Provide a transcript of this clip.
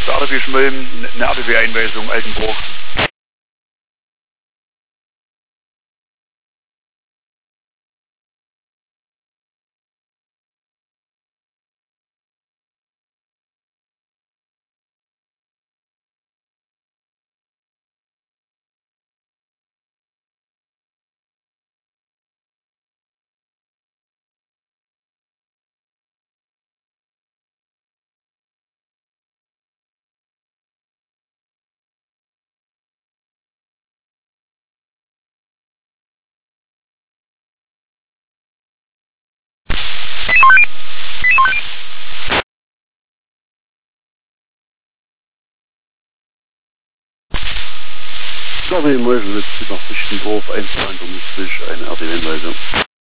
Bertelsmann Schmölln, eine RBB-Einweisung, Altenbruch. Ich glaube, im Meuschel wird nach Fichtenhof einfahren, da muss ich eine RB-Einweisung.